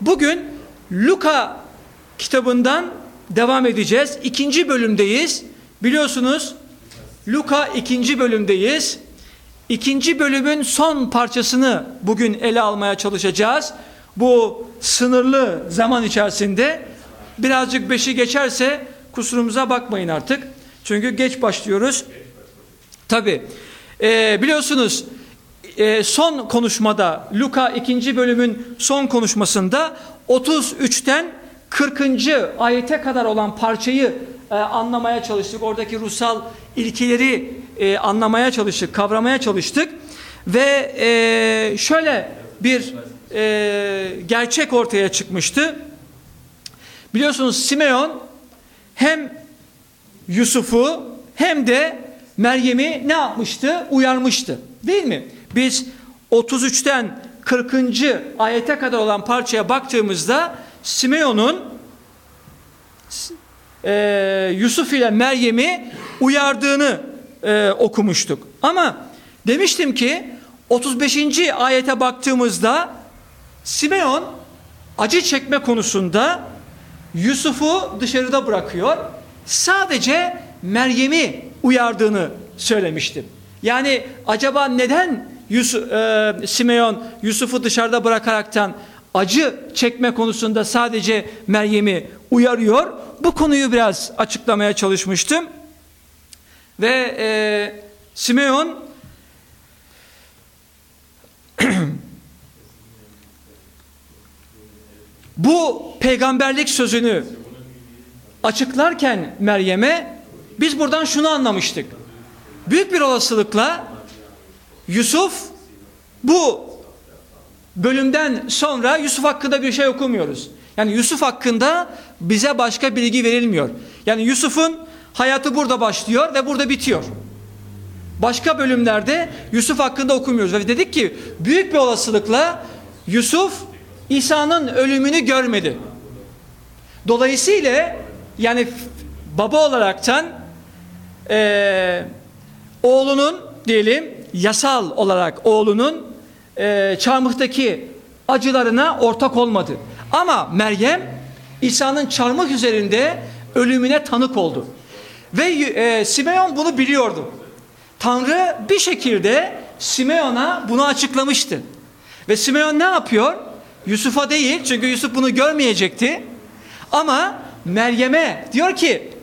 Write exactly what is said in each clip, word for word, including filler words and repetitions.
Bugün Luka kitabından devam edeceğiz. İkinci bölümdeyiz. Biliyorsunuz Luka ikinci bölümdeyiz. İkinci bölümün son parçasını bugün ele almaya çalışacağız. Bu sınırlı zaman içerisinde birazcık beşi geçerse kusurumuza bakmayın artık. Çünkü geç başlıyoruz. Tabi e, biliyorsunuz e, son konuşmada Luka ikinci bölümün son konuşmasında otuz üçten kırkıncı ayete kadar olan parçayı e, anlamaya çalıştık. Oradaki ruhsal ilkeleri e, anlamaya çalıştık, kavramaya çalıştık. Ve e, şöyle bir e, gerçek ortaya çıkmıştı. Biliyorsunuz Simeon hem Yusuf'u hem de Meryem'i ne yapmıştı? Uyarmıştı. Değil mi? Biz otuz üçten kırkıncı ayete kadar olan parçaya baktığımızda Simeon'un e, Yusuf ile Meryem'i uyardığını e, okumuştuk. Ama demiştim ki otuz beşinci ayete baktığımızda Simeon acı çekme konusunda Yusuf'u dışarıda bırakıyor. Sadece Meryem'i uyardığını söylemiştim. Yani acaba neden Yusuf, e, Simeon Yusuf'u dışarıda bırakaraktan acı çekme konusunda sadece Meryem'i uyarıyor? Bu konuyu biraz açıklamaya çalışmıştım. Ve e, Simeon bu peygamberlik sözünü açıklarken Meryem'e biz buradan şunu anlamıştık. Büyük bir olasılıkla Yusuf, bu bölümden sonra Yusuf hakkında bir şey okumuyoruz. Yani Yusuf hakkında bize başka bilgi verilmiyor. Yani Yusuf'un hayatı burada başlıyor ve burada bitiyor. Başka bölümlerde Yusuf hakkında okumuyoruz. Ve dedik ki büyük bir olasılıkla Yusuf İsa'nın ölümünü görmedi. Dolayısıyla yani baba olaraktan e, oğlunun diyelim yasal olarak oğlunun e, çarmıhtaki acılarına ortak olmadı. Ama Meryem İsa'nın çarmıh üzerinde ölümüne tanık oldu. Ve e, Simeon bunu biliyordu. Tanrı bir şekilde Simeon'a bunu açıklamıştı. Ve Simeon ne yapıyor? Yusuf'a değil, çünkü Yusuf bunu görmeyecekti. Ama Meryem'e diyor ki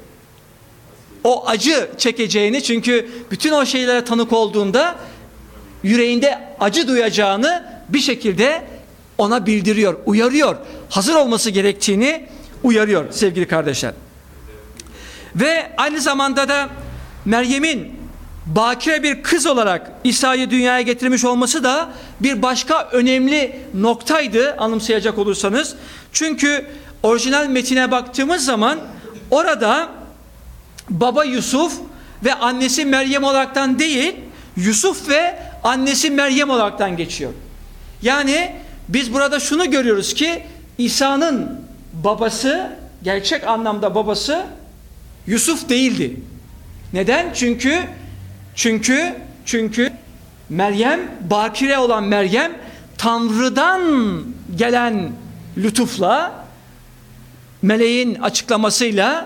o acı çekeceğini, çünkü bütün o şeylere tanık olduğunda yüreğinde acı duyacağını bir şekilde ona bildiriyor, uyarıyor. Hazır olması gerektiğini uyarıyor sevgili kardeşler. Ve aynı zamanda da Meryem'in bakire bir kız olarak İsa'yı dünyaya getirmiş olması da bir başka önemli noktaydı anımsayacak olursanız. Çünkü orijinal metine baktığımız zaman orada baba Yusuf ve annesi Meryem olaraktan değil, Yusuf ve annesi Meryem olaraktan geçiyor. Yani biz burada şunu görüyoruz ki İsa'nın babası, gerçek anlamda babası Yusuf değildi. Neden? Çünkü çünkü çünkü Meryem, bakire olan Meryem Tanrı'dan gelen lütufla, meleğin açıklamasıyla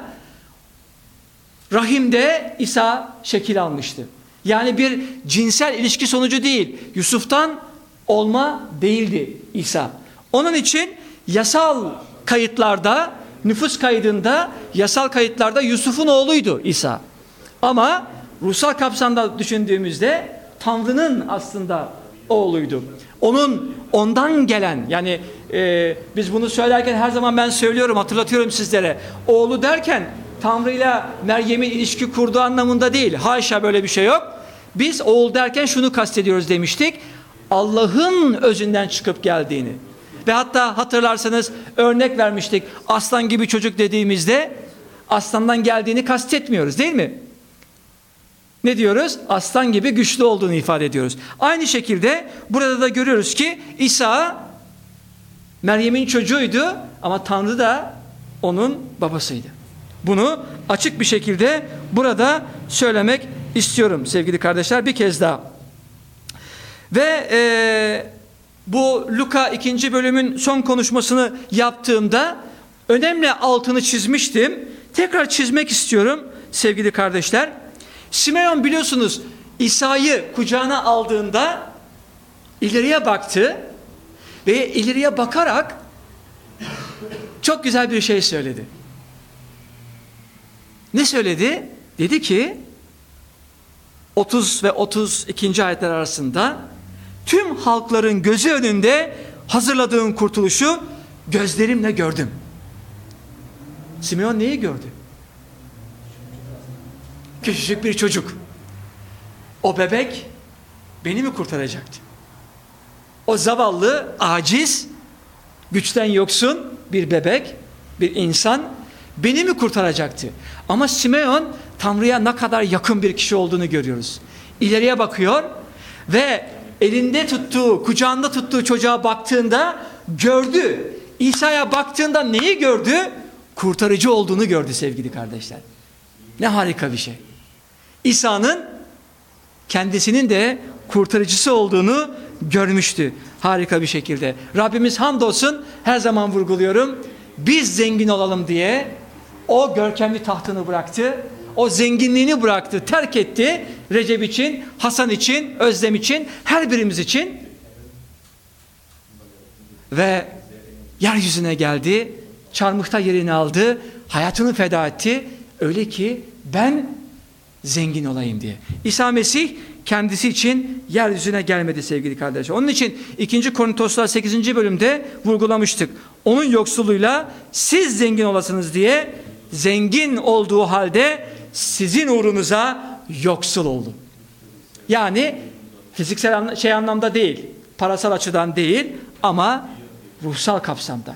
rahimde İsa şekil almıştı. Yani bir cinsel ilişki sonucu değil, Yusuf'tan olma değildi İsa. Onun için yasal kayıtlarda, nüfus kaydında, yasal kayıtlarda Yusuf'un oğluydu İsa. Ama ruhsal kapsamda düşündüğümüzde Tanrı'nın aslında oğluydu. Onun ondan gelen, yani e, biz bunu söylerken her zaman ben söylüyorum, hatırlatıyorum sizlere. Oğlu derken Tanrı'yla Meryem'in ilişki kurduğu anlamında değil. Haşa, böyle bir şey yok. Biz oğul derken şunu kastediyoruz demiştik. Allah'ın özünden çıkıp geldiğini. Ve hatta hatırlarsanız örnek vermiştik. Aslan gibi çocuk dediğimizde aslandan geldiğini kastetmiyoruz, değil mi? Ne diyoruz? Aslan gibi güçlü olduğunu ifade ediyoruz. Aynı şekilde burada da görüyoruz ki İsa Meryem'in çocuğuydu ama Tanrı da onun babasıydı. Bunu açık bir şekilde burada söylemek istiyorum sevgili kardeşler bir kez daha. Ve e, bu Luka ikinci bölümün son konuşmasını yaptığımda önemli altını çizmiştim. Tekrar çizmek istiyorum sevgili kardeşler. Simeon biliyorsunuz İsa'yı kucağına aldığında ileriye baktı ve ileriye bakarak çok güzel bir şey söyledi. Ne söyledi? Dedi ki otuz ve otuz ikinci ayetler arasında tüm halkların gözü önünde hazırladığın kurtuluşu gözlerimle gördüm. Simeon neyi gördü? Küçücük bir çocuk. O bebek beni mi kurtaracaktı? O zavallı, aciz, güçten yoksun bir bebek, bir insan beni mi kurtaracaktı? Ama Simeon Tanrı'ya ne kadar yakın bir kişi olduğunu görüyoruz. İleriye bakıyor ve elinde tuttuğu, kucağında tuttuğu çocuğa baktığında gördü. İsa'ya baktığında neyi gördü? Kurtarıcı olduğunu gördü sevgili kardeşler. Ne harika bir şey. İsa'nın kendisinin de kurtarıcısı olduğunu görmüştü. Harika bir şekilde. Rabbimiz hamdolsun, her zaman vurguluyorum. Biz zengin olalım diye o görkemli tahtını bıraktı. O zenginliğini bıraktı, terk etti. Recep için, Hasan için, Özlem için, her birimiz için. Ve yeryüzüne geldi. Çarmıhta yerini aldı. Hayatını feda etti. Öyle ki ben zengin olayım diye. İsa Mesih kendisi için yeryüzüne gelmedi sevgili kardeşler. Onun için ikinci Korintoslar sekizinci bölümde vurgulamıştık. Onun yoksulluğuyla siz zengin olasınız diye zengin olduğu halde sizin uğrunuza yoksul oldu. Yani fiziksel şey anlamda değil, parasal açıdan değil ama ruhsal kapsamda.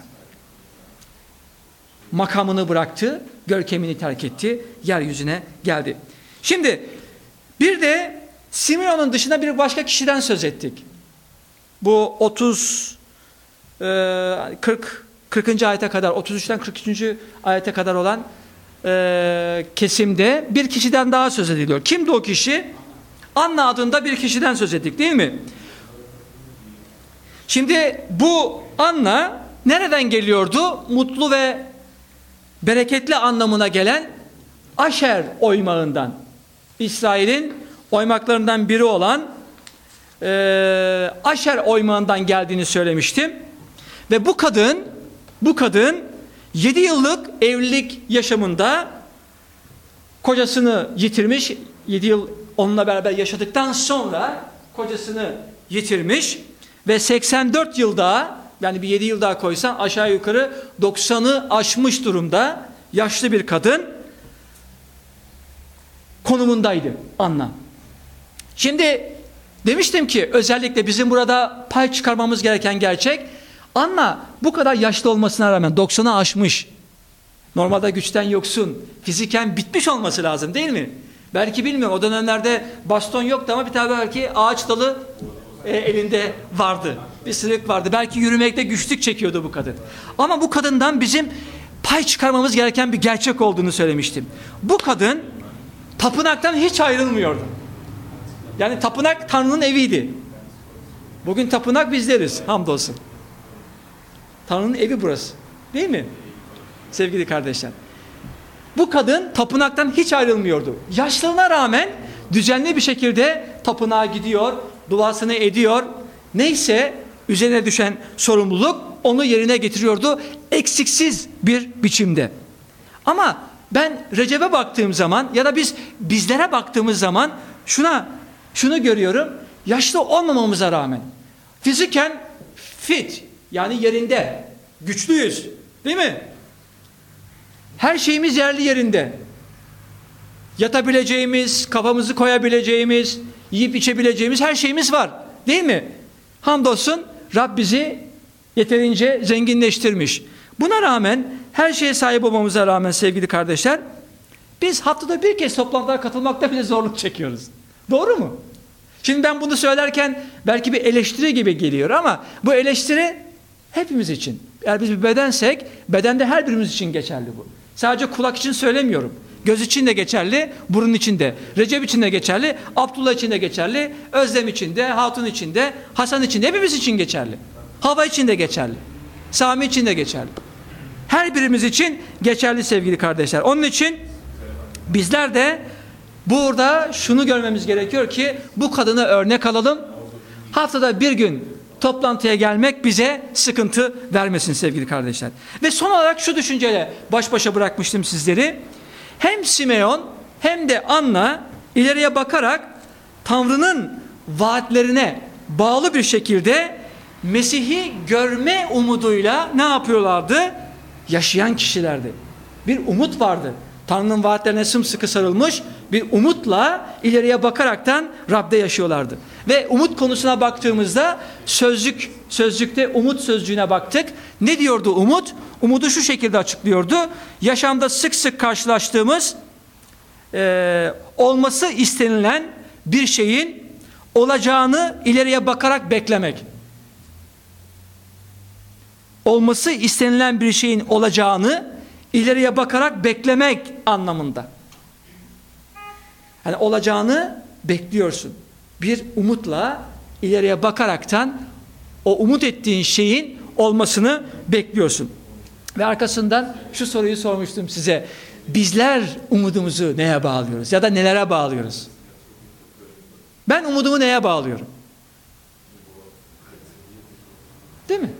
Makamını bıraktı, görkemini terk etti, yeryüzüne geldi. Şimdi bir de Simeon'un dışında bir başka kişiden söz ettik. Bu otuz kırk kırkıncı ayete kadar, otuz üçten kırk üçüncü ayete kadar olan e, kesimde bir kişiden daha söz ediliyor. Kimdi o kişi? Anna adında bir kişiden söz ettik, değil mi? Şimdi bu Anna nereden geliyordu? Mutlu ve bereketli anlamına gelen Aşer oymağından. İsrail'in oymaklarından biri olan e, Aşer oymağından geldiğini söylemiştim. Ve bu kadın, bu kadın yedi yıllık evlilik yaşamında kocasını yitirmiş. yedi yıl onunla beraber yaşadıktan sonra kocasını yitirmiş ve seksen dört yılda, yani bir yedi yıl daha koysan aşağı yukarı doksanı aşmış durumda yaşlı bir kadın konumundaydı Anna. Şimdi demiştim ki özellikle bizim burada pay çıkarmamız gereken gerçek, Anna bu kadar yaşlı olmasına rağmen doksanı aşmış. Normalde güçten yoksun, fiziken bitmiş olması lazım, değil mi? Belki bilmiyorum, o dönemlerde baston yoktu ama bir tane belki ağaç dalı e, elinde vardı. Bir sırık vardı. Belki yürümekte güçlük çekiyordu bu kadın. Ama bu kadından bizim pay çıkarmamız gereken bir gerçek olduğunu söylemiştim. Bu kadın tapınaktan hiç ayrılmıyordu. Yani tapınak Tanrı'nın eviydi. Bugün tapınak bizleriz, hamdolsun. Tanrı'nın evi burası, değil mi? Sevgili kardeşler. Bu kadın tapınaktan hiç ayrılmıyordu. Yaşlılığına rağmen düzenli bir şekilde tapınağa gidiyor, duasını ediyor. Neyse üzerine düşen sorumluluk onu yerine getiriyordu eksiksiz bir biçimde. Ama ben Recep'e baktığım zaman ya da biz bizlere baktığımız zaman şuna şunu görüyorum. Yaşlı olmamamıza rağmen fiziken fit, yani yerinde, güçlüyüz, değil mi? Her şeyimiz yerli yerinde. Yatabileceğimiz, kafamızı koyabileceğimiz, yiyip içebileceğimiz her şeyimiz var, değil mi? Hamdolsun Rab bizi yeterince zenginleştirmiş. Buna rağmen, her şeye sahip olmamıza rağmen sevgili kardeşler, biz haftada bir kez toplantılara katılmakta bile zorluk çekiyoruz. Doğru mu? Şimdi ben bunu söylerken belki bir eleştiri gibi geliyor ama bu eleştiri hepimiz için. Eğer biz bir bedensek, bedende her birimiz için geçerli bu. Sadece kulak için söylemiyorum. Göz için de geçerli, burun için de. Recep için de geçerli, Abdullah için de geçerli, Özlem için de, Hatun için de, Hasan için de, hepimiz için geçerli. Hava için de geçerli. Sami için de geçerli. Her birimiz için geçerli sevgili kardeşler. Onun için bizler de burada şunu görmemiz gerekiyor ki bu kadına örnek alalım. Haftada bir gün toplantıya gelmek bize sıkıntı vermesin sevgili kardeşler. Ve son olarak şu düşünceyle baş başa bırakmıştım sizleri. Hem Simeon hem de Anna ileriye bakarak Tanrı'nın vaatlerine bağlı bir şekilde Mesih'i görme umuduyla ne yapıyorlardı? Yaşayan kişilerdi. Bir umut vardı. Tanrı'nın vaatlerine sımsıkı sarılmış bir umutla ileriye bakaraktan Rab'de yaşıyorlardı. Ve umut konusuna baktığımızda sözlük, sözlükte umut sözcüğüne baktık. Ne diyordu umut? Umudu şu şekilde açıklıyordu. Yaşamda sık sık karşılaştığımız e, olması istenilen bir şeyin olacağını ileriye bakarak beklemek. Olması istenilen bir şeyin olacağını ileriye bakarak beklemek anlamında. Yani olacağını bekliyorsun. Bir umutla ileriye bakaraktan o umut ettiğin şeyin olmasını bekliyorsun. Ve arkasından şu soruyu sormuştum size. Bizler umudumuzu neye bağlıyoruz ya da nelere bağlıyoruz? Ben umudumu neye bağlıyorum? Değil mi?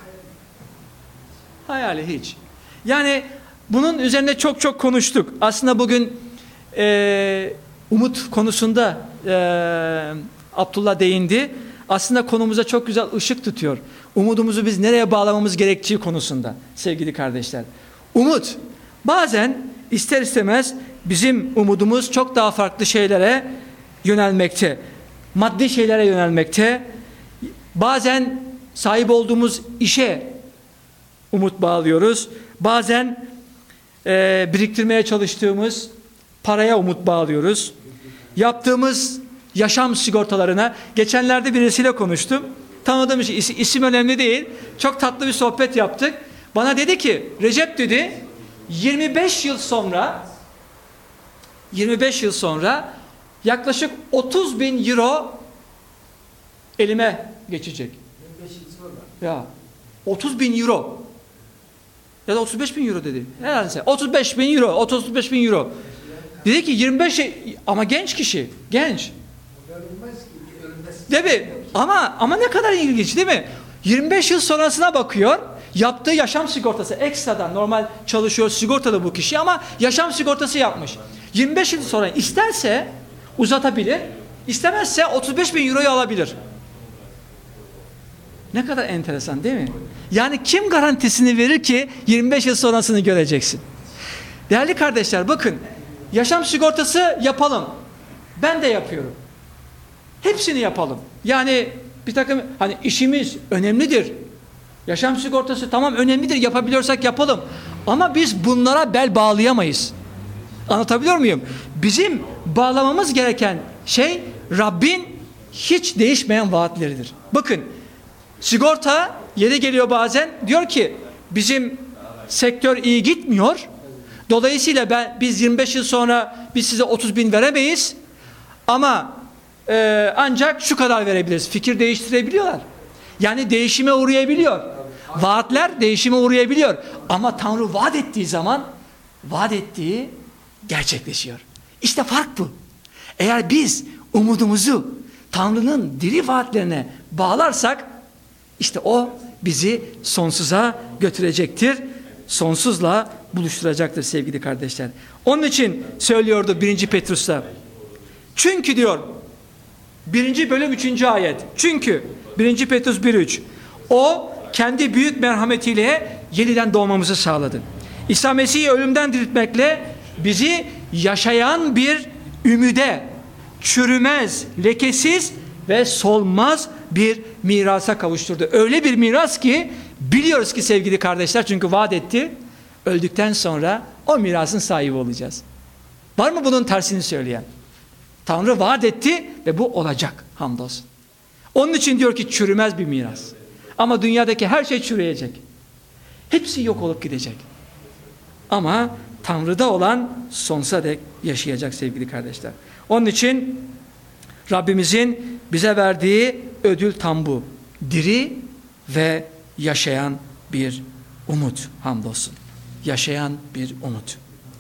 Hayali hiç. Yani bunun üzerine çok çok konuştuk. Aslında bugün e, umut konusunda e, Abdullah değindi. Aslında konumuza çok güzel ışık tutuyor. Umudumuzu biz nereye bağlamamız gerektiği konusunda sevgili kardeşler. Umut bazen ister istemez bizim umudumuz çok daha farklı şeylere yönelmekte. Maddi şeylere yönelmekte. Bazen sahip olduğumuz işe umut bağlıyoruz. Bazen e, biriktirmeye çalıştığımız paraya umut bağlıyoruz. Yaptığımız yaşam sigortalarına. Geçenlerde birisiyle konuştum. Tanıdığım için is, isim önemli değil. Çok tatlı bir sohbet yaptık. Bana dedi ki Recep dedi yirmi beş yıl sonra yirmi beş yıl sonra yaklaşık otuz bin euro elime geçecek. yirmi beş yıl sonra. Ya otuz bin euro. Ya da otuz beş bin euro dedi. Herhalde otuz beş bin euro, otuz beş bin euro. Dedi ki yirmi beş ama genç kişi, genç. Değil mi? Ama ama ne kadar ilginç değil mi? yirmi beş yıl sonrasına bakıyor. Yaptığı yaşam sigortası ekstradan normal çalışıyor sigortalı bu kişi ama yaşam sigortası yapmış. yirmi beş yıl sonra isterse uzatabilir. İstemezse otuz beş bin euroyu alabilir. Ne kadar enteresan değil mi? Yani kim garantisini verir ki yirmi beş yıl sonrasını göreceksin? Değerli kardeşler bakın. Yaşam sigortası yapalım. Ben de yapıyorum. Hepsini yapalım. Yani bir takım hani işimiz önemlidir. Yaşam sigortası tamam önemlidir. Yapabiliyorsak yapalım. Ama biz bunlara bel bağlayamayız. Anlatabiliyor muyum? Bizim bağlamamız gereken şey Rabbin hiç değişmeyen vaatleridir. Bakın sigorta yeri geliyor bazen diyor ki bizim sektör iyi gitmiyor. Dolayısıyla ben, biz yirmi beş yıl sonra biz size otuz bin veremeyiz ama e, ancak şu kadar verebiliriz. Fikir değiştirebiliyorlar. Yani değişime uğrayabiliyor. Vaatler değişime uğrayabiliyor. Ama Tanrı vaat ettiği zaman vaat ettiği gerçekleşiyor. İşte fark bu. Eğer biz umudumuzu Tanrı'nın diri vaatlerine bağlarsak işte o bizi sonsuza götürecektir. Sonsuzla buluşturacaktır sevgili kardeşler. Onun için söylüyordu birinci Petrus'ta. Çünkü diyor birinci bölüm üçüncü ayet. Çünkü birinci Petrus bir üç o kendi büyük merhametiyle yeniden doğmamızı sağladı. İsa Mesih'i ölümden diriltmekle bizi yaşayan bir ümide, çürümez, lekesiz ve solmaz bir mirasa kavuşturdu. Öyle bir miras ki biliyoruz ki sevgili kardeşler çünkü vaat etti. Öldükten sonra o mirasın sahibi olacağız. Var mı bunun tersini söyleyen? Tanrı vaat etti ve bu olacak hamdolsun. Onun için diyor ki çürümez bir miras. Ama dünyadaki her şey çürüyecek. Hepsi yok olup gidecek. Ama Tanrı'da olan sonsuza dek yaşayacak sevgili kardeşler. Onun için Rabbimizin bize verdiği ödül tam bu. Diri ve yaşayan bir umut, hamdolsun. Yaşayan bir umut.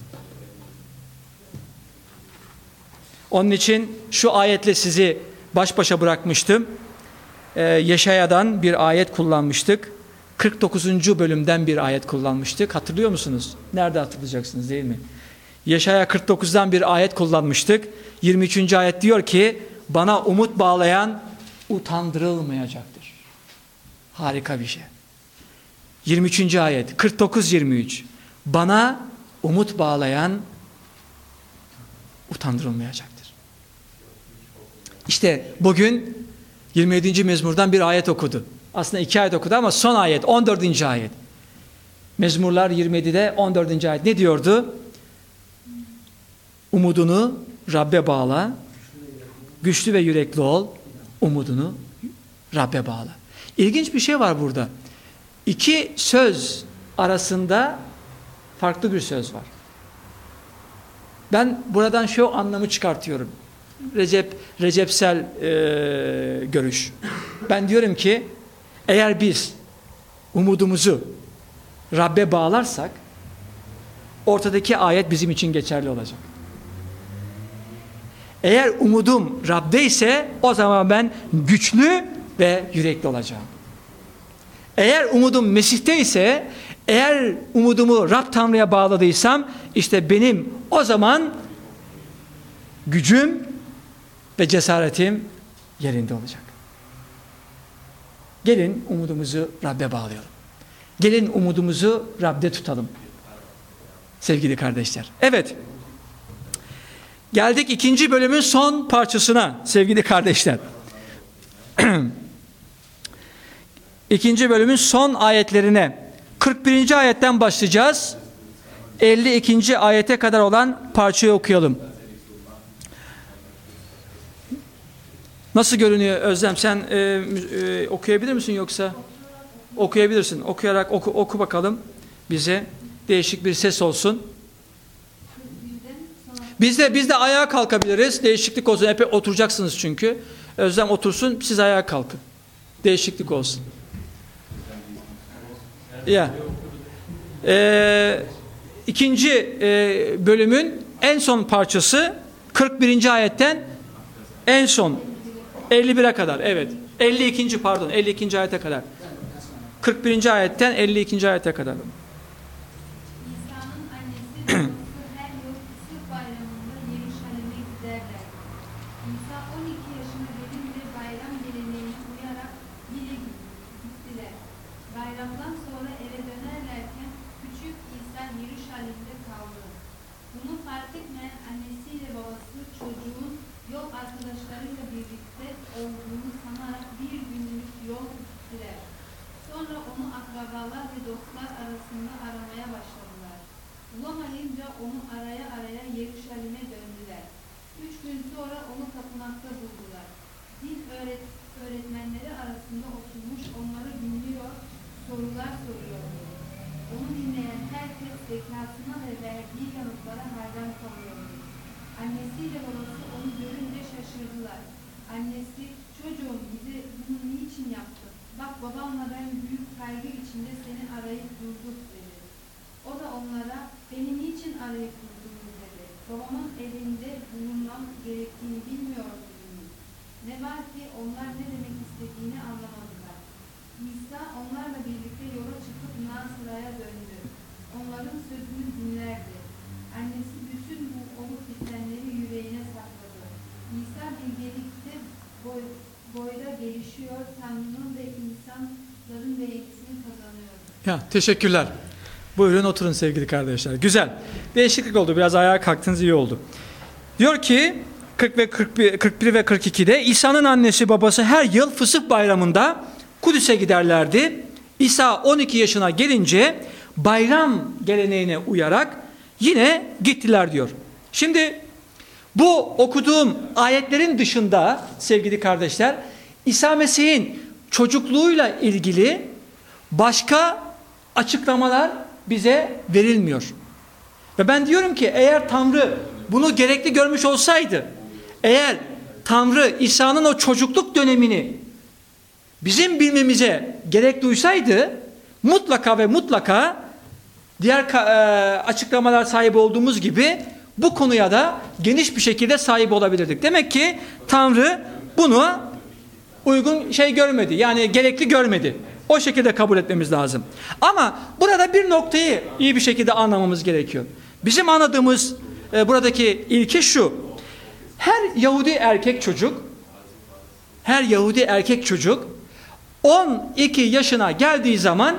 Onun için şu ayetle sizi baş başa bırakmıştım. Ee, Yeşaya'dan bir ayet kullanmıştık. kırk dokuzuncu bölümden bir ayet kullanmıştık. Hatırlıyor musunuz? Nerede hatırlayacaksınız, değil mi? Yeşaya kırk dokuzdan bir ayet kullanmıştık. yirmi üçüncü ayet diyor ki, bana umut bağlayan utandırılmayacaktır. Harika bir şey. yirmi üçüncü ayet, kırk dokuz yirmi üç. Bana umut bağlayan utandırılmayacaktır. İşte bugün yirmi yedinci mezmurdan bir ayet okudu. Aslında iki ayet okudu ama son ayet, on dördüncü ayet. Mezmurlar yirmi yedide on dördüncü ayet ne diyordu? Umudunu Rabbe bağla, güçlü ve yürekli ol, umudunu Rabbe bağla. İlginç bir şey var burada. İki söz arasında farklı bir söz var. Ben buradan şu anlamı çıkartıyorum. Recep, Recepsel e, görüş. Ben diyorum ki, eğer biz umudumuzu Rabbe bağlarsak, ortadaki ayet bizim için geçerli olacak. Eğer umudum Rab'de ise, o zaman ben güçlü ve yürekli olacağım. Eğer umudum Mesih'te ise, eğer umudumu Rab Tanrı'ya bağladıysam, işte benim o zaman gücüm ve cesaretim yerinde olacak. Gelin umudumuzu Rab'be bağlayalım. Gelin umudumuzu Rab'de tutalım. Sevgili kardeşler. Evet. Geldik ikinci bölümün son parçasına sevgili kardeşler. İkinci bölümün son ayetlerine. kırk birinci ayetten başlayacağız. elli ikinci ayete kadar olan parçayı okuyalım. Nasıl görünüyor Özlem? Sen e, e, okuyabilir misin yoksa? Okuyabilirsin. Okuyarak oku, oku bakalım bize. Değişik bir ses olsun. Biz de, biz de ayağa kalkabiliriz. Değişiklik olsun. Epey oturacaksınız çünkü. Özlem otursun, siz ayağa kalkın. Değişiklik olsun. Ya. Ee, ikinci e, bölümün en son parçası kırk birinci ayetten en son elli bire kadar. Evet. elli ikinci pardon. elli ikinci ayete kadar. kırk birinci ayetten elli ikinci ayete kadar. Bulamayınca onu araya araya Yeruşalim'e döndüler. Üç gün sonra onu tapınakta buldular. Din öğret öğretmenleri arasında oturmuş onları dinliyor, sorular soruyordu. Onu dinleyen herkes zekasına ve verdiği yanıtlara hayran kalıyordu. Annesiyle babası onu görünce şaşırdılar. Annesi, çocuğum bize bunu niçin yaptın? Bak babamla ben büyük kaygı içinde seni arayıp durduk dedi. O da onlara, beni niçin arayıp durdunuz dedi. Babamın evinde bulunmam gerektiğini bilmiyor muydunuz? Ne var ki onlar ne demek istediğini anlamadılar. İsa onlarla birlikte yola çıkıp Nasıra'ya döndü. Onların sözünü dinlerdi. Annesi bütün bu olup bitenleri yüreğine sakladı. İsa bilgelikte boy, boyda gelişiyor, Tanrı'nın ve insanların beğenisini kazanıyordu. Ya, teşekkürler. Buyurun oturun sevgili kardeşler. Güzel. Değişiklik oldu. Biraz ayağa kalktınız, iyi oldu. Diyor ki kırk ve kırk bir, kırk bir ve kırk ikide İsa'nın annesi babası her yıl Fısıh Bayramı'nda Kudüs'e giderlerdi. İsa on iki yaşına gelince bayram geleneğine uyarak yine gittiler diyor. Şimdi bu okuduğum ayetlerin dışında sevgili kardeşler, İsa Mesih'in çocukluğuyla ilgili başka açıklamalar bize verilmiyor. Ve ben diyorum ki eğer Tanrı bunu gerekli görmüş olsaydı, eğer Tanrı İsa'nın o çocukluk dönemini bizim bilmemize gerek duysaydı, mutlaka ve mutlaka diğer e, açıklamalar sahibi olduğumuz gibi bu konuya da geniş bir şekilde sahip olabilirdik. Demek ki Tanrı bunu uygun şey görmedi. Yani gerekli görmedi. O şekilde kabul etmemiz lazım. Ama burada bir noktayı iyi bir şekilde anlamamız gerekiyor. Bizim anladığımız e, buradaki ilke şu. Her Yahudi erkek çocuk her Yahudi erkek çocuk on iki yaşına geldiği zaman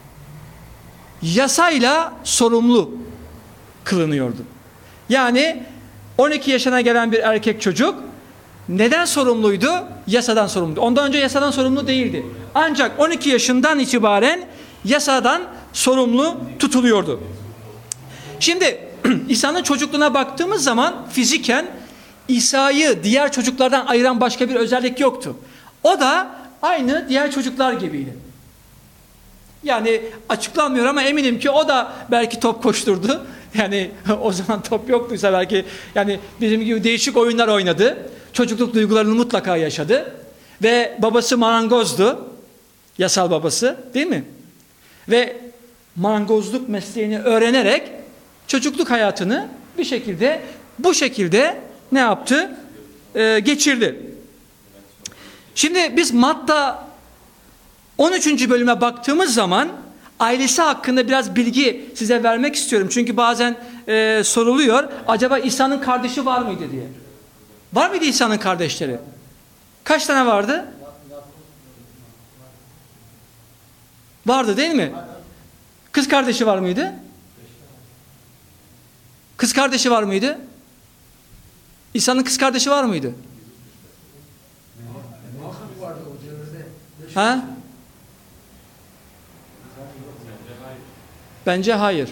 yasayla sorumlu kılınıyordu. Yani on iki yaşına gelen bir erkek çocuk neden sorumluydu? Yasadan sorumluydu. Ondan önce yasadan sorumlu değildi. Ancak on iki yaşından itibaren yasadan sorumlu tutuluyordu. Şimdi İsa'nın çocukluğuna baktığımız zaman fiziken İsa'yı diğer çocuklardan ayıran başka bir özellik yoktu. O da aynı diğer çocuklar gibiydi. Yani açıklanmıyor ama eminim ki o da belki top koşturdu. Yani o zaman top yoktuysa belki yani bizim gibi değişik oyunlar oynadı. Çocukluk duygularını mutlaka yaşadı. Ve babası marangozdu. Yasal babası, değil mi? Ve marangozluk mesleğini öğrenerek çocukluk hayatını bir şekilde bu şekilde ne yaptı? Ee, geçirdi. Şimdi biz Matta on üçüncü bölüme baktığımız zaman ailesi hakkında biraz bilgi size vermek istiyorum. Çünkü bazen e, soruluyor. Acaba İsa'nın kardeşi var mıydı diye. Var mıydı İsa'nın kardeşleri? Kaç tane vardı? Vardı değil mi? Kız kardeşi var mıydı? Kız kardeşi var mıydı? İsa'nın kız kardeşi var mıydı? Ha? Bence hayır.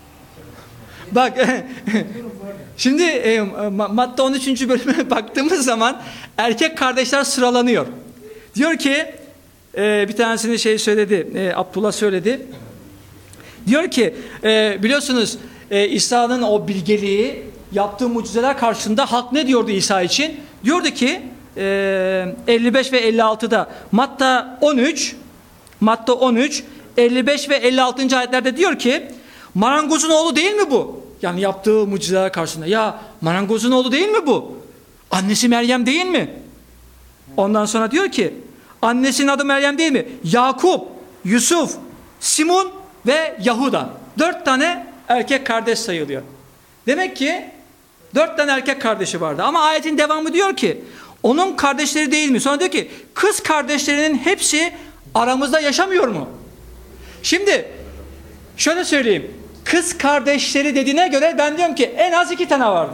Bak şimdi e, Matta on üçüncü bölüme baktığımız zaman erkek kardeşler sıralanıyor. Diyor ki e, bir tanesini şey söyledi, e, Abdullah söyledi. Diyor ki e, biliyorsunuz e, İsa'nın o bilgeliği, yaptığı mucizeler karşısında halk ne diyordu İsa için? Diyordu ki e, elli beş ve elli altıda Matta on üç Matta on üç elli beş ve elli altıncı ayetlerde diyor ki marangozun oğlu değil mi bu? Yani yaptığı mucizeler karşısında. Ya marangozun oğlu değil mi bu? Annesi Meryem değil mi? Ondan sonra diyor ki annesinin adı Meryem değil mi? Yakup, Yusuf, Simon ve Yahuda. Dört tane erkek kardeş sayılıyor. Demek ki dört tane erkek kardeşi vardı. Ama ayetin devamı diyor ki onun kardeşleri değil mi? Sonra diyor ki kız kardeşlerinin hepsi aramızda yaşamıyor mu? Şimdi şöyle söyleyeyim. Kız kardeşleri dediğine göre ben diyorum ki en az iki tane vardı.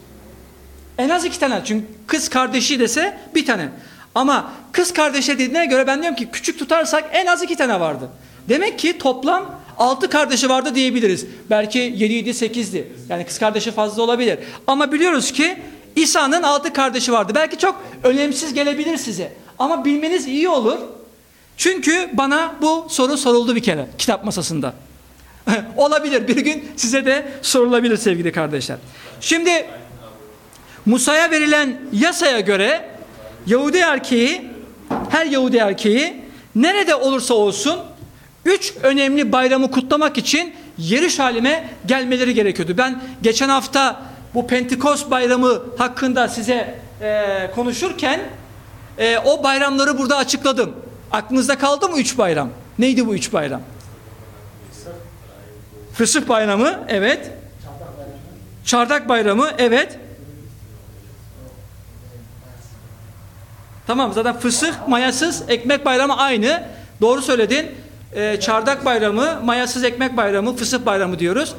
En az iki tane. Çünkü kız kardeşi dese bir tane. Ama kız kardeşleri dediğine göre ben diyorum ki küçük tutarsak en az iki tane vardı. Demek ki toplam altı kardeşi vardı diyebiliriz. Belki yediydi, sekizdi. Yani kız kardeşi fazla olabilir. Ama biliyoruz ki İsa'nın altı kardeşi vardı. Belki çok önemsiz gelebilir size. Ama bilmeniz iyi olur. Çünkü bana bu soru soruldu bir kere kitap masasında. Olabilir. Bir gün size de sorulabilir sevgili kardeşler. Şimdi Musa'ya verilen yasaya göre Yahudi erkeği, her Yahudi erkeği nerede olursa olsun üç önemli bayramı kutlamak için Yeruşalim'e gelmeleri gerekiyordu. Ben geçen hafta bu Pentekost bayramı hakkında size e, konuşurken e, o bayramları burada açıkladım. Aklınızda kaldı mı üç bayram? Neydi bu üç bayram? Fısıh bayramı, evet. Çardak bayramı, evet. Tamam, zaten fısıh, mayasız, ekmek bayramı aynı. Doğru söyledin. Ee, çardak bayramı, mayasız ekmek bayramı, fısıh bayramı diyoruz.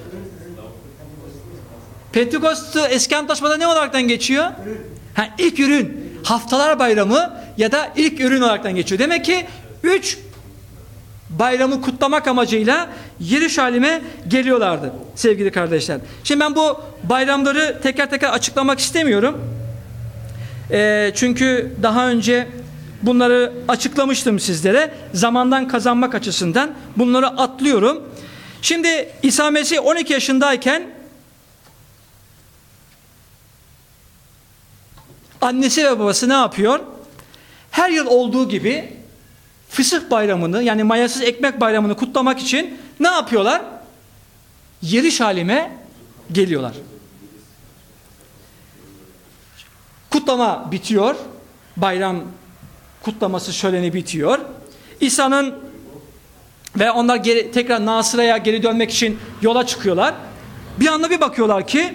Pentekost eski antlaşmada ne olaraktan geçiyor? Ha, ilk ürün. Haftalar bayramı ya da ilk ürün olaraktan geçiyor. Demek ki üç bayramı kutlamak amacıyla Yeruşalim'e geliyorlardı sevgili kardeşler. Şimdi ben bu bayramları teker teker açıklamak istemiyorum. E, çünkü daha önce bunları açıklamıştım sizlere. Zamandan kazanmak açısından bunları atlıyorum. Şimdi İsa Mesih on iki yaşındayken annesi ve babası ne yapıyor? Her yıl olduğu gibi Fısıh bayramını, yani mayasız ekmek bayramını kutlamak için ne yapıyorlar? Yeruşalim'e geliyorlar. Kutlama bitiyor. Bayram kutlaması şöleni bitiyor. İsa'nın ve onlar geri, tekrar Nasıra'ya geri dönmek için yola çıkıyorlar. Bir anda bir bakıyorlar ki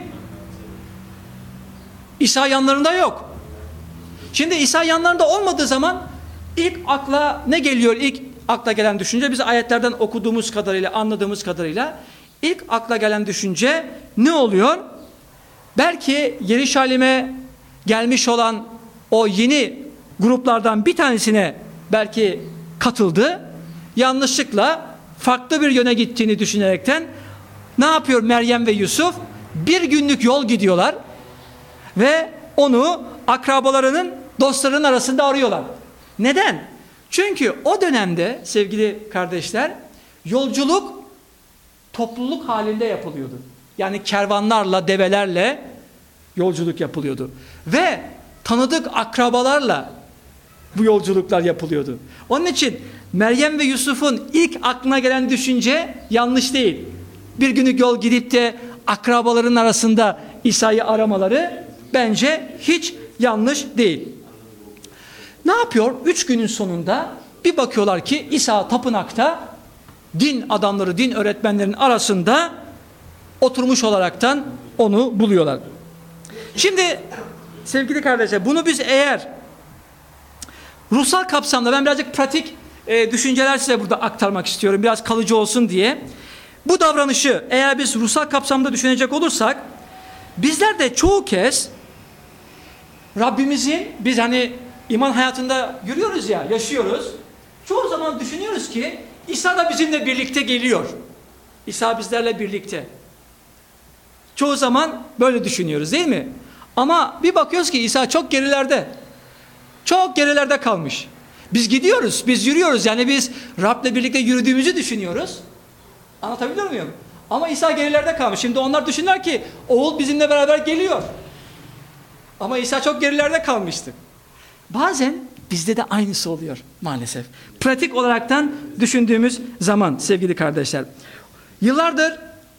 İsa yanlarında yok. Şimdi İsa yanlarında olmadığı zaman ilk akla ne geliyor? İlk akla gelen düşünce, biz ayetlerden okuduğumuz kadarıyla, anladığımız kadarıyla ilk akla gelen düşünce ne oluyor? Belki Yeruşalim'e gelmiş olan o yeni gruplardan bir tanesine belki katıldı. Yanlışlıkla farklı bir yöne gittiğini düşünerekten ne yapıyor Meryem ve Yusuf? Bir günlük yol gidiyorlar ve onu akrabalarının, dostlarının arasında arıyorlar. Neden? Çünkü o dönemde sevgili kardeşler, yolculuk topluluk halinde yapılıyordu. Yani kervanlarla, develerle yolculuk yapılıyordu. Ve tanıdık akrabalarla bu yolculuklar yapılıyordu. Onun için Meryem ve Yusuf'un ilk aklına gelen düşünce yanlış değil. Bir günlük yol gidip de akrabaların arasında İsa'yı aramaları bence hiç yanlış değil. Ne yapıyor? Üç günün sonunda bir bakıyorlar ki İsa tapınakta din adamları, din öğretmenlerin arasında oturmuş olaraktan onu buluyorlar. Şimdi sevgili kardeşler, bunu biz eğer ruhsal kapsamda, ben birazcık pratik e, düşünceler size burada aktarmak istiyorum, biraz kalıcı olsun diye. Bu davranışı eğer biz ruhsal kapsamda düşünecek olursak, bizler de çoğu kez Rabbimizin, biz hani iman hayatında yürüyoruz ya, yaşıyoruz. Çoğu zaman düşünüyoruz ki İsa da bizimle birlikte geliyor. İsa bizlerle birlikte. Çoğu zaman böyle düşünüyoruz değil mi? Ama bir bakıyoruz ki İsa çok gerilerde. Çok gerilerde kalmış. Biz gidiyoruz, biz yürüyoruz. Yani biz Rab'le birlikte yürüdüğümüzü düşünüyoruz. Anlatabiliyor muyum? Ama İsa gerilerde kalmış. Şimdi onlar düşünürler ki oğul bizimle beraber geliyor. Ama İsa çok gerilerde kalmıştı. Bazen bizde de aynısı oluyor maalesef. Pratik olaraktan düşündüğümüz zaman sevgili kardeşler. Yıllardır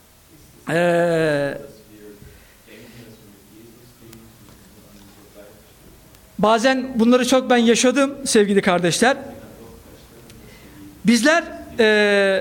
ee, bazen bunları çok ben yaşadım sevgili kardeşler. Bizler ee,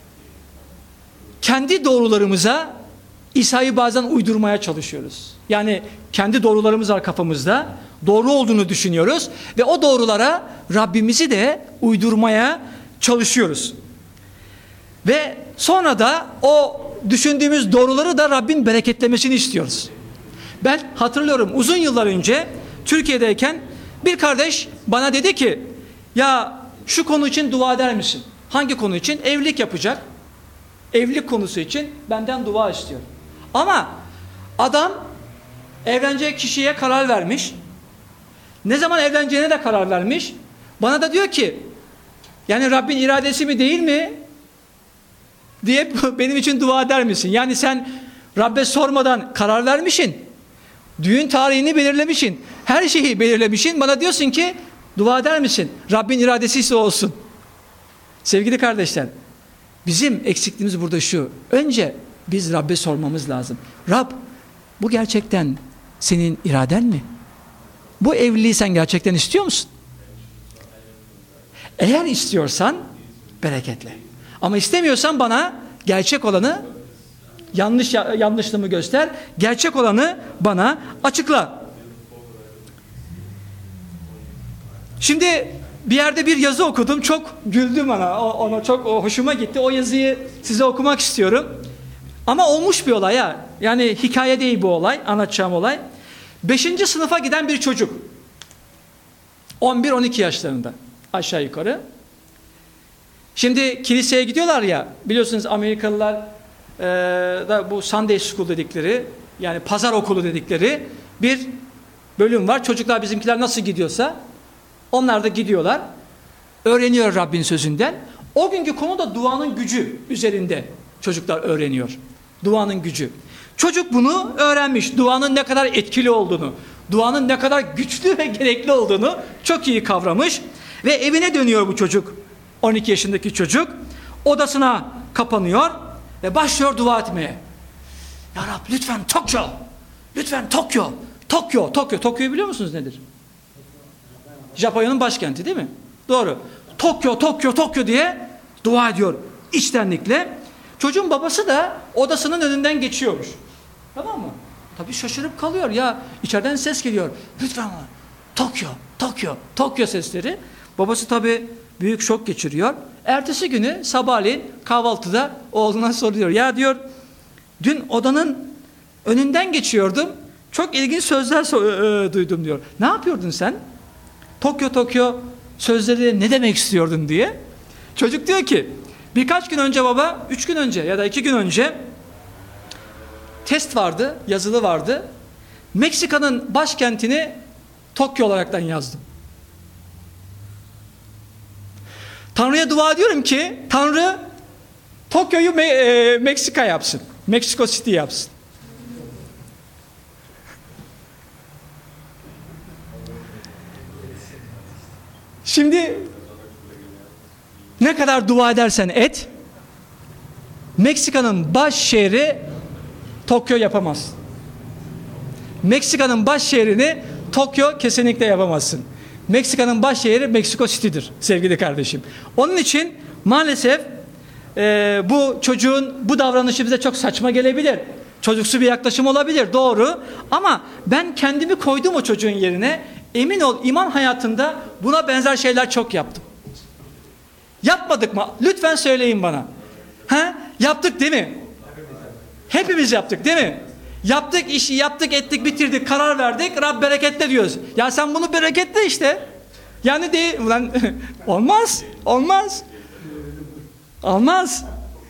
kendi doğrularımıza İsa'yı bazen uydurmaya çalışıyoruz. Yani kendi doğrularımız var kafamızda. Doğru olduğunu düşünüyoruz ve o doğrulara Rabbimizi de uydurmaya çalışıyoruz. Ve sonra da o düşündüğümüz doğruları da Rabbin bereketlemesini istiyoruz. Ben hatırlıyorum, uzun yıllar önce Türkiye'deyken bir kardeş bana dedi ki, ya şu konu için dua eder misin? Hangi konu için? Evlilik yapacak. Evlilik konusu için benden dua istiyor. Ama adam evlenecek kişiye karar vermiş. Ne zaman evleneceğine de karar vermiş. Bana da diyor ki, yani Rabbin iradesi mi değil mi diye benim için dua eder misin? Yani sen Rabbe sormadan karar vermişsin. Düğün tarihini belirlemişsin. Her şeyi belirlemişsin. Bana diyorsun ki dua eder misin? Rabbin iradesi ise olsun. Sevgili kardeşler, bizim eksikliğimiz burada şu. Önce biz Rabbe sormamız lazım. Rab, bu gerçekten senin iraden mi? Bu evliliği sen gerçekten istiyor musun? Eğer istiyorsan bereketle. Ama istemiyorsan bana gerçek olanı, yanlış yanlışlığımı göster, gerçek olanı bana açıkla. Şimdi bir yerde bir yazı okudum, çok güldüm ona, ona çok hoşuma gitti. O yazıyı size okumak istiyorum. Ama olmuş bir olay ha. Yani hikaye değil bu olay, anlatacağım olay. Beşinci sınıfa giden bir çocuk. on bir on iki yaşlarında aşağı yukarı. Şimdi kiliseye gidiyorlar ya, biliyorsunuz Amerikalılar e, da bu Sunday School dedikleri, yani pazar okulu dedikleri bir bölüm var. Çocuklar bizimkiler nasıl gidiyorsa onlar da gidiyorlar. Öğreniyor Rabbin sözünden. O günkü konu da duanın gücü üzerinde çocuklar öğreniyor. Duanın gücü. Çocuk bunu öğrenmiş. Duanın ne kadar etkili olduğunu, duanın ne kadar güçlü ve gerekli olduğunu çok iyi kavramış. Ve evine dönüyor bu çocuk. on iki yaşındaki çocuk. Odasına kapanıyor ve başlıyor dua etmeye. Ya Rab lütfen Tokyo, lütfen Tokyo, Tokyo, Tokyo. Tokyo'yu biliyor musunuz nedir? Japonya'nın başkenti değil mi? Doğru. Tokyo, Tokyo, Tokyo diye dua ediyor içtenlikle. Çocuğun babası da odasının önünden geçiyormuş. Tamam mı? Tabii şaşırıp kalıyor. Ya içeriden ses geliyor. Lütfen Tokyo, Tokyo, Tokyo sesleri. Babası tabii büyük şok geçiriyor. Ertesi günü sabahleyin kahvaltıda oğluna soruyor. Ya diyor, dün odanın önünden geçiyordum. Çok ilginç sözler so- e, duydum diyor. Ne yapıyordun sen? Tokyo, Tokyo sözleri ne demek istiyordun diye. Çocuk diyor ki, birkaç gün önce baba, üç gün önce ya da iki gün önce test vardı, yazılı vardı. Meksika'nın başkentini Tokyo olaraktan yazdım. Tanrı'ya dua ediyorum ki Tanrı Tokyo'yu Me e, Meksika yapsın. Meksiko City yapsın. Şimdi ne kadar dua edersen et, Meksika'nın baş şehri Tokyo yapamaz. Meksika'nın baş şehrini Tokyo kesinlikle yapamazsın. Meksika'nın baş şehri Meksiko City'dir sevgili kardeşim. Onun için maalesef e, bu çocuğun bu davranışı bize çok saçma gelebilir. Çocuksu bir yaklaşım olabilir, doğru. Ama ben kendimi koydum o çocuğun yerine. Emin ol, iman hayatında buna benzer şeyler çok yaptım. Yapmadık mı? Lütfen söyleyin bana. Ha? Yaptık değil mi? Hepimiz yaptık değil mi? Yaptık, işi yaptık, ettik, bitirdik, karar verdik, Rab bereketle diyoruz. Ya sen bunu bereketle işte. Yani değil, ulan olmaz, olmaz. Olmaz.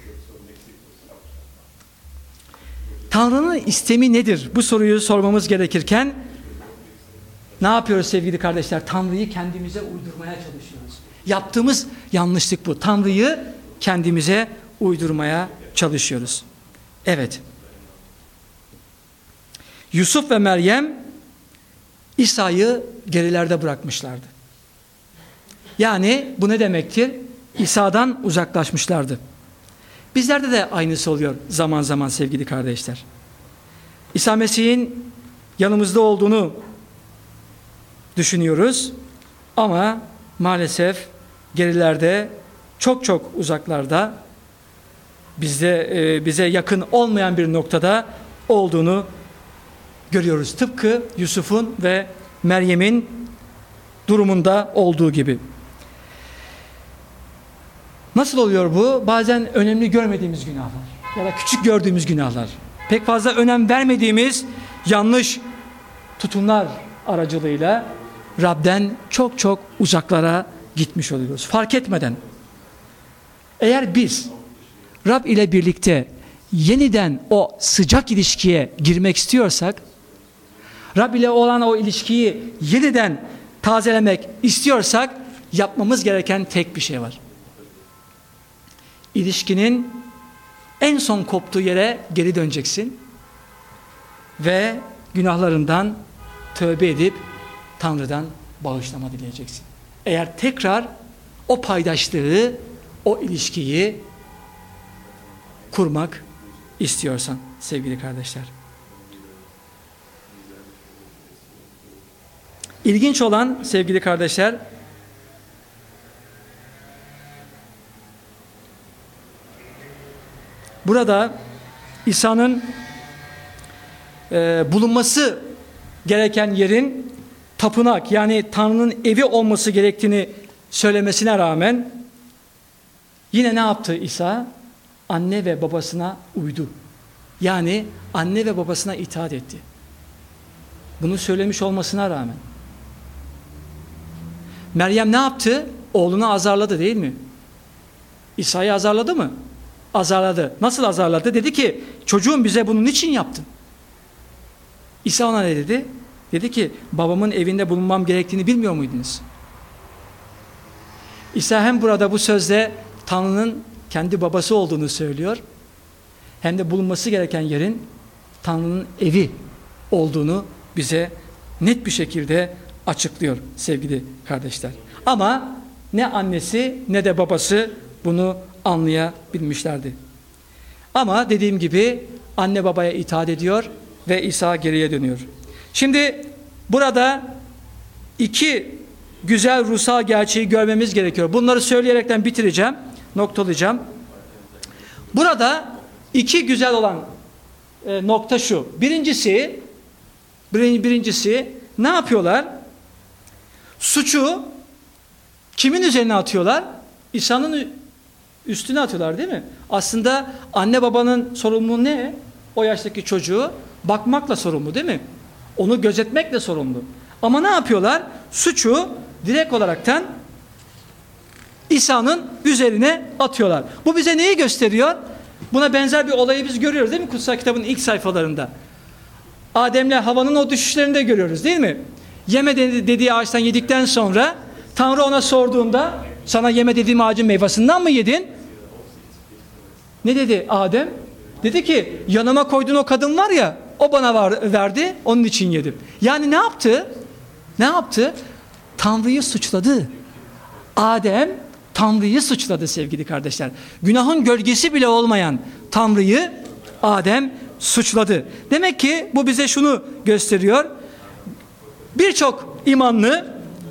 Tanrı'nın istemi nedir? Bu soruyu sormamız gerekirken ne yapıyoruz sevgili kardeşler? Tanrı'yı kendimize uydurmaya çalışıyoruz. Yaptığımız yanlışlık bu. Tanrı'yı kendimize uydurmaya çalışıyoruz. Evet. Yusuf ve Meryem İsa'yı gerilerde bırakmışlardı. Yani bu ne demektir? İsa'dan uzaklaşmışlardı. Bizlerde de aynısı oluyor zaman zaman sevgili kardeşler. İsa Mesih'in yanımızda olduğunu düşünüyoruz ama maalesef gerilerde, çok çok uzaklarda, bizde e, bize yakın olmayan bir noktada olduğunu görüyoruz. Tıpkı Yusuf'un ve Meryem'in durumunda olduğu gibi. Nasıl oluyor bu? Bazen önemli görmediğimiz günahlar ya da küçük gördüğümüz günahlar, pek fazla önem vermediğimiz yanlış tutumlar aracılığıyla Rab'den çok çok uzaklara gitmiş oluyoruz. Fark etmeden. Eğer biz Rab ile birlikte yeniden o sıcak ilişkiye girmek istiyorsak, Rab ile olan o ilişkiyi yeniden tazelemek istiyorsak yapmamız gereken tek bir şey var. İlişkinin en son koptuğu yere geri döneceksin ve günahlarından tövbe edip Tanrı'dan bağışlama dileyeceksin. Eğer tekrar o paydaşlığı, o ilişkiyi kurmak istiyorsan sevgili kardeşler. İlginç olan sevgili kardeşler, burada İsa'nın e, bulunması gereken yerin tapınak, yani Tanrı'nın evi olması gerektiğini söylemesine rağmen yine ne yaptı İsa? Anne ve babasına uydu. Yani anne ve babasına itaat etti. Bunu söylemiş olmasına rağmen. Meryem ne yaptı? Oğlunu azarladı değil mi? İsa'yı azarladı mı? Azarladı. Nasıl azarladı? Dedi ki, çocuğum bize bunun için yaptın. İsa ona ne dedi? Dedi ki, babamın evinde bulunmam gerektiğini bilmiyor muydunuz? İsa hem burada bu sözle Tanrı'nın kendi babası olduğunu söylüyor, hem de bulunması gereken yerin Tanrı'nın evi olduğunu bize net bir şekilde açıklıyor sevgili kardeşler. Ama ne annesi ne de babası bunu anlayabilmişlerdi. Ama dediğim gibi anne babaya itaat ediyor ve İsa geriye dönüyor. Şimdi burada iki güzel ruhsal gerçeği görmemiz gerekiyor. Bunları söyleyerekten bitireceğim, noktalayacağım. Burada iki güzel olan e, nokta şu. Birincisi, birin, birincisi ne yapıyorlar? Suçu kimin üzerine atıyorlar? İsa'nın üstüne atıyorlar değil mi? Aslında anne babanın sorumluluğu ne? O yaştaki çocuğu bakmakla sorumlu değil mi? Onu gözetmekle sorumlu. Ama ne yapıyorlar? Suçu direkt olaraktan İsa'nın üzerine atıyorlar. Bu bize neyi gösteriyor? Buna benzer bir olayı biz görüyoruz değil mi? Kutsal kitabın ilk sayfalarında. Adem'le Havva'nın o düşüşlerini de görüyoruz değil mi? Yeme dediği ağaçtan yedikten sonra Tanrı ona sorduğunda sana yeme dediğim ağacın meyvasından mı yedin? Ne dedi Adem? Dedi ki yanıma koyduğun o kadın var ya, o bana var, verdi, onun için yedim. Yani ne yaptı? Ne yaptı? Tanrı'yı suçladı. Adem Tanrı'yı suçladı sevgili kardeşler. Günahın gölgesi bile olmayan Tanrı'yı Adem suçladı. Demek ki bu bize şunu gösteriyor. Birçok imanlı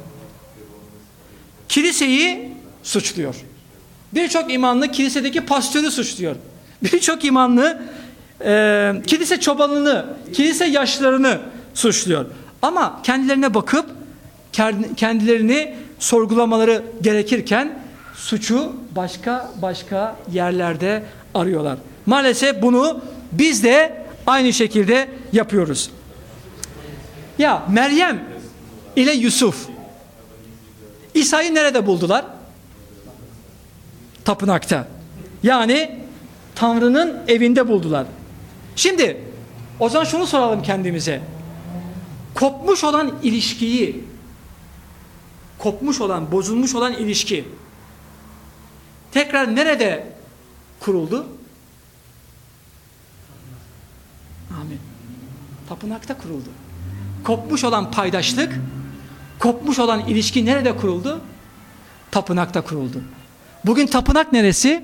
kiliseyi suçluyor. Birçok imanlı kilisedeki pastörü suçluyor. Birçok imanlı e, kilise çobanını, kilise yaşlarını suçluyor. Ama kendilerine bakıp kendilerini sorgulamaları gerekirken suçu başka başka yerlerde arıyorlar. Maalesef bunu biz de aynı şekilde yapıyoruz. Ya Meryem ile Yusuf İsa'yı nerede buldular? Tapınakta. Yani Tanrı'nın evinde buldular. Şimdi o zaman şunu soralım kendimize. Kopmuş olan ilişkiyi, kopmuş olan, bozulmuş olan ilişki tekrar nerede kuruldu? Amin. Tapınakta kuruldu. Kopmuş olan paydaşlık, kopmuş olan ilişki nerede kuruldu? Tapınakta kuruldu. Bugün tapınak neresi?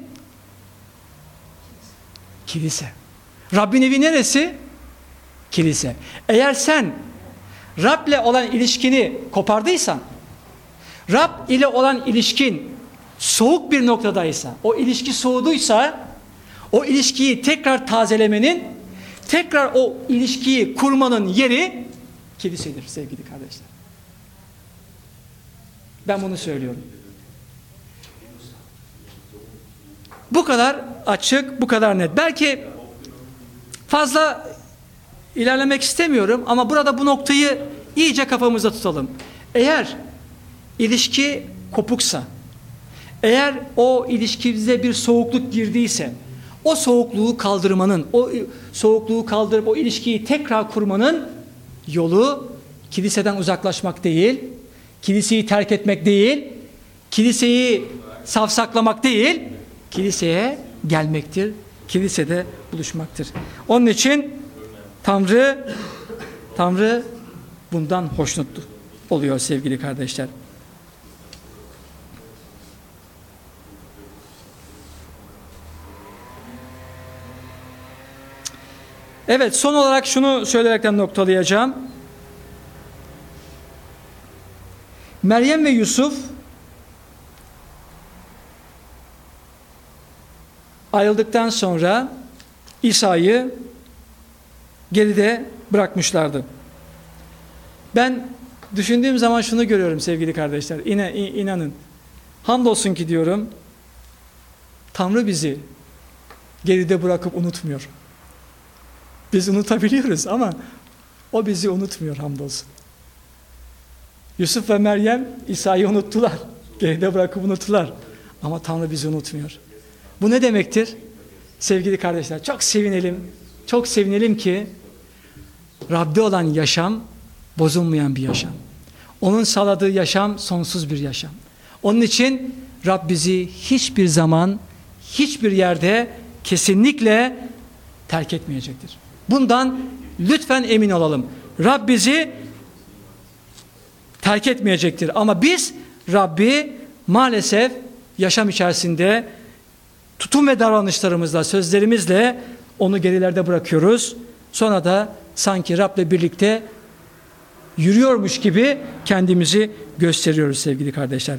Kilise. Rabbin evi neresi? Kilise. Eğer sen Rab'le olan ilişkini kopardıysan, Rab ile olan ilişkin soğuk bir noktadaysa, o ilişki soğuduysa, o ilişkiyi tekrar tazelemenin, tekrar o ilişkiyi kurmanın yeri kilisedir sevgili kardeşler. Ben bunu söylüyorum. Bu kadar açık, bu kadar net. Belki fazla ilerlemek istemiyorum ama burada bu noktayı iyice kafamızda tutalım. Eğer ilişki kopuksa, eğer o ilişkimize bir soğukluk girdiyse, o soğukluğu kaldırmanın, o soğukluğu kaldırıp o ilişkiyi tekrar kurmanın yolu kiliseden uzaklaşmak değil, kiliseyi terk etmek değil, kiliseyi safsaklamak değil, kiliseye gelmektir, kilisede buluşmaktır. Onun için Tanrı, Tanrı bundan hoşnut oluyor sevgili kardeşler. Evet, son olarak şunu söyleyerekten noktalayacağım. Meryem ve Yusuf ayrıldıktan sonra İsa'yı geride bırakmışlardı. Ben düşündüğüm zaman şunu görüyorum sevgili kardeşler. İna, inanın. Hamdolsun ki diyorum, Tanrı bizi geride bırakıp unutmuyor. Biz unutabiliyoruz ama o bizi unutmuyor hamdolsun. Yusuf ve Meryem İsa'yı unuttular. Geride bırakıp unuttular. Ama Tanrı bizi unutmuyor. Bu ne demektir? Sevgili kardeşler, çok sevinelim. Çok sevinelim ki Rab'de olan yaşam bozulmayan bir yaşam. Onun sağladığı yaşam sonsuz bir yaşam. Onun için Rab bizi hiçbir zaman, hiçbir yerde kesinlikle terk etmeyecektir. Bundan lütfen emin olalım. Rab bizi terk etmeyecektir. Ama biz Rabbi maalesef yaşam içerisinde tutum ve davranışlarımızla, sözlerimizle onu gerilerde bırakıyoruz. Sonra da sanki Rab'le birlikte yürüyormuş gibi kendimizi gösteriyoruz sevgili kardeşler.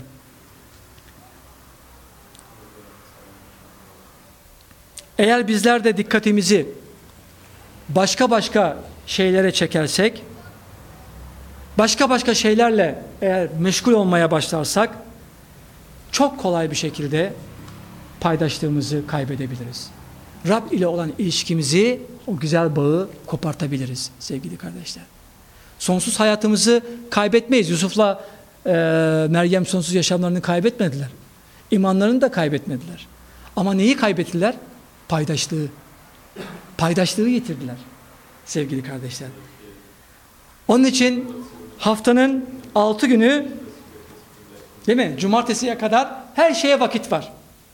Eğer bizler de dikkatimizi başka başka şeylere çekersek, başka başka şeylerle eğer meşgul olmaya başlarsak, çok kolay bir şekilde paydaşlığımızı kaybedebiliriz. Rab ile olan ilişkimizi, o güzel bağı kopartabiliriz sevgili kardeşler. Sonsuz hayatımızı kaybetmeyiz. Yusuf'la e, Meryem sonsuz yaşamlarını kaybetmediler. İmanlarını da kaybetmediler. Ama neyi kaybettiler? Paydaşlığı. Paydaşlığı yitirdiler sevgili kardeşler. Onun için haftanın altı günü, değil mi? Cumartesiye kadar her şeye vakit var.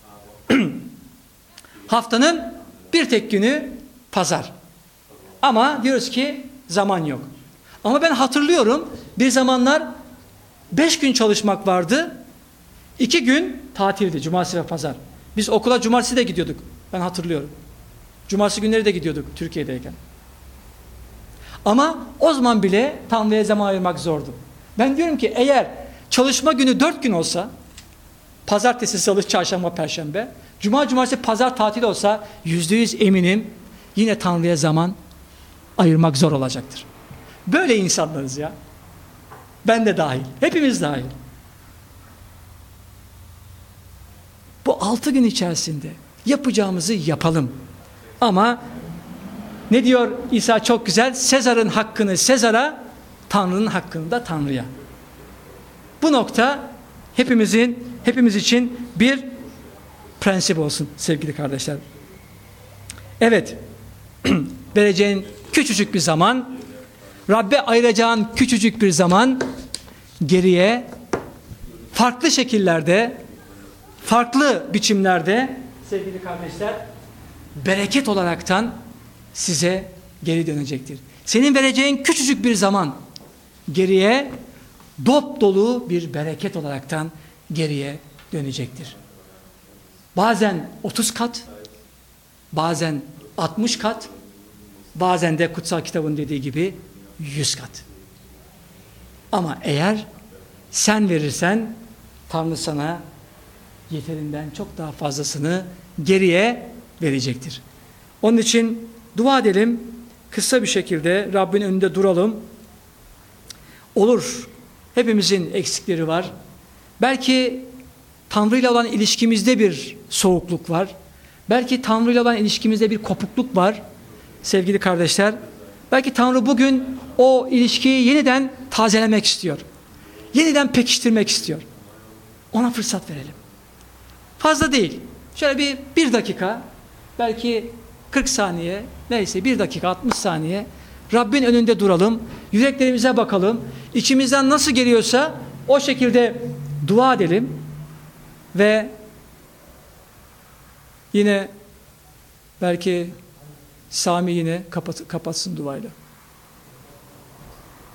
Haftanın bir tek günü pazar. Ama diyoruz ki zaman yok. Ama ben hatırlıyorum, bir zamanlar beş gün çalışmak vardı. iki gün tatildi, cumartesi ve pazar. Biz okula cumartesi de gidiyorduk. Ben hatırlıyorum. Cumartesi günleri de gidiyorduk Türkiye'deyken. Ama o zaman bile Tanrı'ya zaman ayırmak zordu. Ben diyorum ki eğer çalışma günü dört gün olsa, pazartesi, salı, çarşamba, perşembe, cuma, cumartesi, pazar tatil olsa yüzde yüz eminim yine Tanrı'ya zaman ayırmak zor olacaktır. Böyle insanlarız ya. Ben de dahil. Hepimiz dahil. Bu altı gün içerisinde yapacağımızı yapalım. Ama ne diyor İsa çok güzel? Sezar'ın hakkını Sezar'a, Tanrı'nın hakkını da Tanrı'ya. Bu nokta hepimizin, hepimiz için bir prensip olsun sevgili kardeşler. Evet, vereceğin küçücük bir zaman, Rabbe ayıracağın küçücük bir zaman geriye farklı şekillerde, farklı biçimlerde sevgili kardeşler bereket olaraktan size geri dönecektir. Senin vereceğin küçücük bir zaman geriye dop dolu bir bereket olaraktan geriye dönecektir. Bazen otuz kat, bazen altmış kat, bazen de kutsal kitabın dediği gibi yüz kat. Ama eğer sen verirsen Tanrı sana yeterinden çok daha fazlasını geriye verecektir. Onun için dua edelim, kısa bir şekilde Rabbin önünde duralım. Olur, hepimizin eksikleri var. Belki Tanrı ile olan ilişkimizde bir soğukluk var. Belki Tanrı ile olan ilişkimizde bir kopukluk var sevgili kardeşler. Belki Tanrı bugün o ilişkiyi yeniden tazelemek istiyor. Yeniden pekiştirmek istiyor. Ona fırsat verelim. Fazla değil. Şöyle bir, bir dakika, belki kırk saniye, neyse bir dakika, altmış saniye Rabbin önünde duralım. Yüreklerimize bakalım. İçimizden nasıl geliyorsa o şekilde dua edelim. Ve yine belki Sami yine kapat, kapatsın duayla.